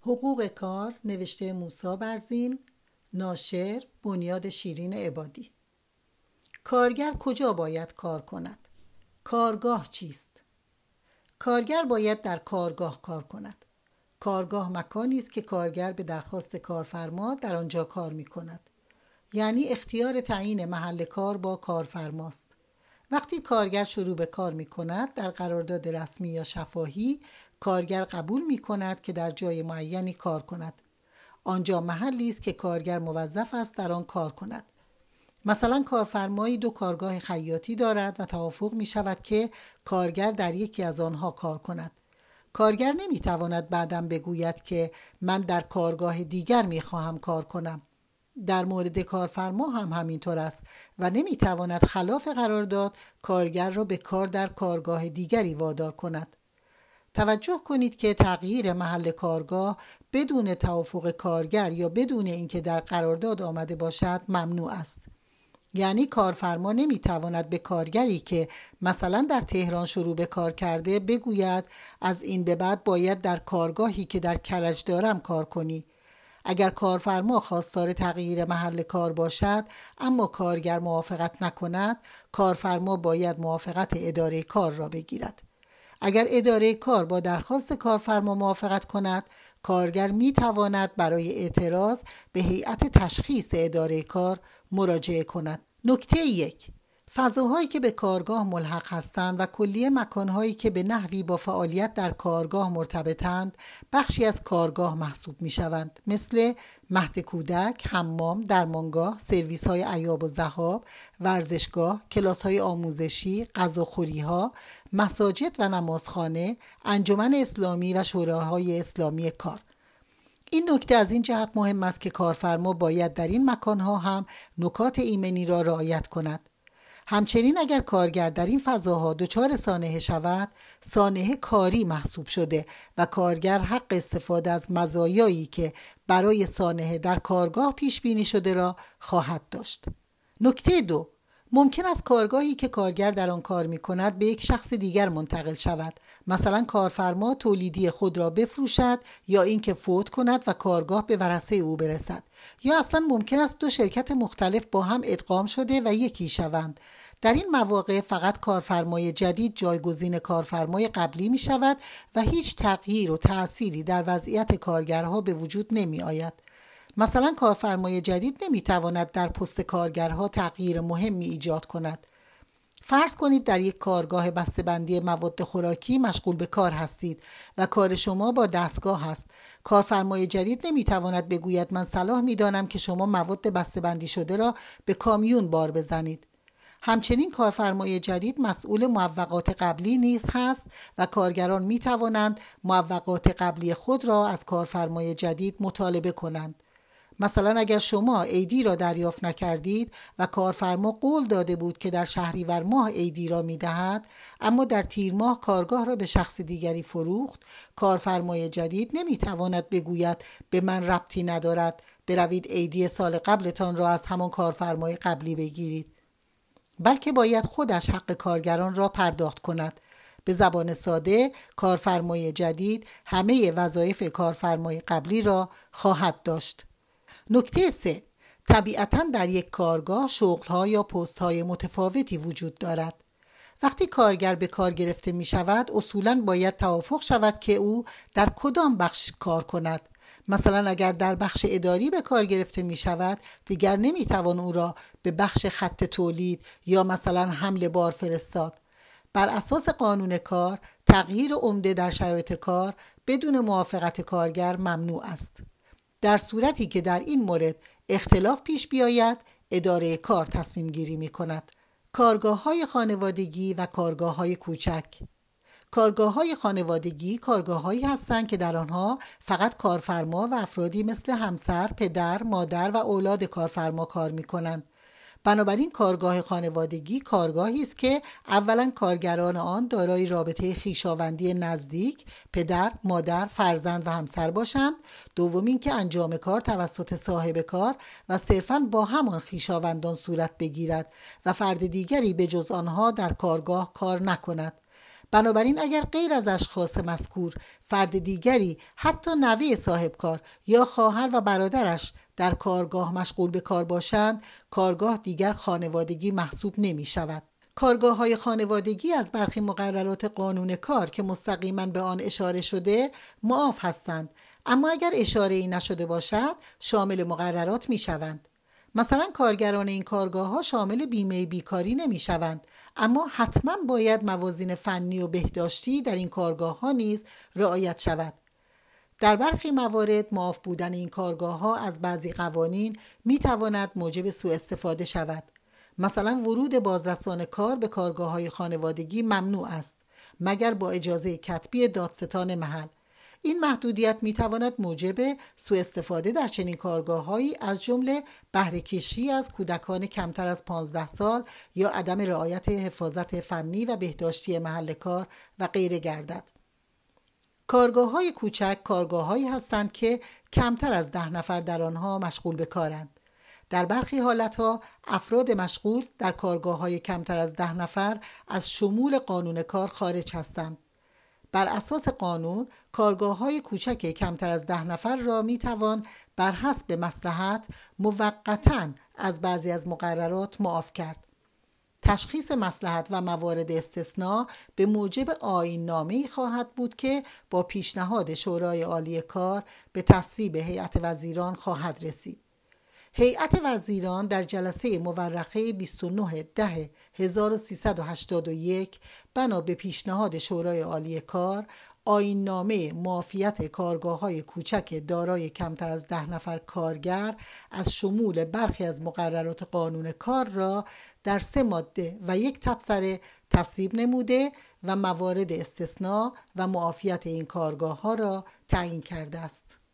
حقوق کار نوشته موسی برزین، ناشر بنیاد شیرین عبادی. کارگر کجا باید کار کند؟ کارگاه چیست؟ کارگر باید در کارگاه کار کند. کارگاه مکانی است که کارگر به درخواست کارفرما در آنجا کار می کند. یعنی اختیار تعیین محل کار با کارفرماست. وقتی کارگر شروع به کار می کند در قرارداد رسمی یا شفاهی، کارگر قبول می کند که در جای معینی کار کند. آنجا محلی است که کارگر موظف است در آن کار کند. مثلا کارفرمایی 2 کارگاه خیاطی دارد و توافق می شود که کارگر در یکی از آنها کار کند. کارگر نمی تواند بعداً بگوید که من در کارگاه دیگر می خواهم کار کنم. در مورد کارفرما هم همینطور است و نمی تواند خلاف قرارداد کارگر را به کار در کارگاه دیگری وادار کند. توجه کنید که تغییر محل کارگاه بدون توافق کارگر یا بدون اینکه در قرارداد آمده باشد ممنوع است. یعنی کارفرما نمیتواند به کارگری که مثلا در تهران شروع به کار کرده بگوید از این به بعد باید در کارگاهی که در کرج دارم کار کنی. اگر کارفرما خواستار تغییر محل کار باشد اما کارگر موافقت نکند، کارفرما باید موافقت اداره کار را بگیرد. اگر اداره کار با درخواست کارفرما موافقت کند، کارگر می تواند برای اعتراض به هیئت تشخیص اداره کار مراجعه کند. نکته 1. فضاهایی که به کارگاه ملحق هستند و کلیه مکانهایی که به نحوی با فعالیت در کارگاه مرتبطند بخشی از کارگاه محسوب می شوند، مثل مهد کودک، حمام، درمانگاه، سرویس های عیاب و ذهاب، ورزشگاه، کلاس های آموزشی، غذاخوری ها، مساجد و نمازخانه، انجمن اسلامی و شوراهای اسلامی کار. این نکته از این جهت مهم است که کارفرما باید در این مکانها هم نکات ایمنی را رعایت کند. همچنین اگر کارگر در این فضاها دچار سانحه شود، سانحه کاری محسوب شده و کارگر حق استفاده از مزایایی که برای سانحه در کارگاه پیش بینی شده را خواهد داشت. نکته 2. ممکن است کارگاهی که کارگر در آن کار می کند به یک شخص دیگر منتقل شود. مثلا کارفرما تولیدی خود را بفروشد یا اینکه فوت کند و کارگاه به ورثه او برسد. یا اصلا ممکن است 2 شرکت مختلف با هم ادغام شده و یکی شوند. در این مواقع فقط کارفرمای جدید جایگزین کارفرمای قبلی می شود و هیچ تغییر و تأثیری در وضعیت کارگرها به وجود نمی آید. مثلا کارفرمای جدید نمی تواند در پست کارگرها تغییر مهمی ایجاد کند. فرض کنید در یک کارگاه بسته‌بندی مواد خوراکی مشغول به کار هستید و کار شما با دستگاه است. کارفرمای جدید نمی تواند بگوید من صلاح می دانم که شما مواد بسته‌بندی شده را به کامیون بار بزنید. همچنین کارفرمای جدید مسئول معوقات قبلی نیز هست و کارگران می توانند معوقات قبلی خود را از کارفرمای جدید مطالبه کنند. مثلا اگر شما عیدی را دریافت نکردید و کارفرما قول داده بود که در شهریور ماه عیدی را می‌دهد، اما در تیر ماه کارگاه را به شخص دیگری فروخت، کارفرمای جدید نمی‌تواند بگوید به من ربطی ندارد، بروید عیدی سال قبلتان را از همان کارفرمای قبلی بگیرید. بلکه باید خودش حق کارگران را پرداخت کند. به زبان ساده، کارفرمای جدید همه وظایف کارفرمای قبلی را خواهد داشت. نکته 3. طبیعتاً در یک کارگاه شغل‌ها یا پست‌های متفاوتی وجود دارد. وقتی کارگر به کار گرفته می شود، اصولاً باید توافق شود که او در کدام بخش کار کند. مثلا اگر در بخش اداری به کار گرفته می شود، دیگر نمی توان او را به بخش خط تولید یا مثلا حمل بار فرستاد. بر اساس قانون کار، تغییر عمده در شرایط کار بدون موافقت کارگر ممنوع است. در صورتی که در این مورد اختلاف پیش بیاید، اداره کار تصمیم گیری می کند. کارگاه‌های خانوادگی و کارگاه‌های کوچک. کارگاه‌های خانوادگی کارگاه‌هایی هستند که در آنها فقط کارفرما و افرادی مثل همسر، پدر، مادر و اولاد کارفرما کار می‌کنند. بنابراین کارگاه خانوادگی کارگاهی است که اولا کارگران آن دارای رابطه خویشاوندی نزدیک، پدر، مادر، فرزند و همسر باشند. دوم اینکه انجام کار توسط صاحب کار و صرفاً با همان خویشاوندان صورت بگیرد و فرد دیگری به جز آنها در کارگاه کار نکند. بنابراین اگر غیر از اشخاص مذکور فرد دیگری، حتی نوه صاحب کار یا خواهر و برادرش در کارگاه مشغول به کار باشند، کارگاه دیگر خانوادگی محسوب نمی شود. کارگاه‌های خانوادگی از برخی مقررات قانون کار که مستقیما به آن اشاره شده معاف هستند، اما اگر اشاره‌ای نشده باشد شامل مقررات می شوند. مثلا کارگران این کارگاه‌ها شامل بیمه بیکاری نمی شوند، اما حتما باید موازین فنی و بهداشتی در این کارگاه‌ها نیز رعایت شود. در برخی موارد معاف بودن این کارگاه‌ها از بعضی قوانین می تواند موجب سوء استفاده شود. مثلا ورود بازرسان کار به کارگاه‌های خانوادگی ممنوع است مگر با اجازه کتبی دادستان محل. این محدودیت میتواند موجب سوء استفاده در چنین کارگاه‌هایی از جمله بهره کشی از کودکان کمتر از 15 سال یا عدم رعایت حفاظت فنی و بهداشتی محل کار و غیره گردد. کارگاه‌های کوچک کارگاه‌هایی هستند که کمتر از 10 نفر در آنها مشغول به کارند. در برخی حالتها افراد مشغول در کارگاه‌های کمتر از 10 نفر از شمول قانون کار خارج هستند. بر اساس قانون کارگاه‌های کوچک کمتر از 10 نفر را می‌توان بر حسب مصلحت موقتاً از بعضی از مقررات معاف کرد. تشخیص مصلحت و موارد استثناء به موجب آیین‌نامه‌ای خواهد بود که با پیشنهاد شورای عالی کار به تصویب هیئت وزیران خواهد رسید. هیئت وزیران در جلسه مورخه 29/10/1381 بنا به پیشنهاد شورای عالی کار آیین‌نامه معافیت کارگاه‌های کوچک دارای کمتر از 10 نفر کارگر از شمول برخی از مقررات قانون کار را در 3 ماده و 1 تبصره تصویب نموده و موارد استثناء و معافیت این کارگاه‌ها را تعیین کرده است.